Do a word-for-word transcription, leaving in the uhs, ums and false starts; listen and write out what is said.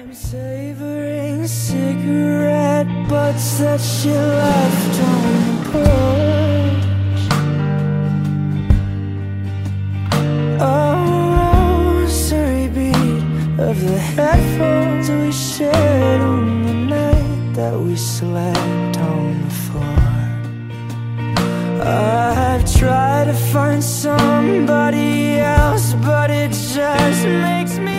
Savoring cigarette butts that she left on the porch. A rosary bead of the headphones we shared on the night that we slept on the floor. I've tried to find somebody else, but it just makes me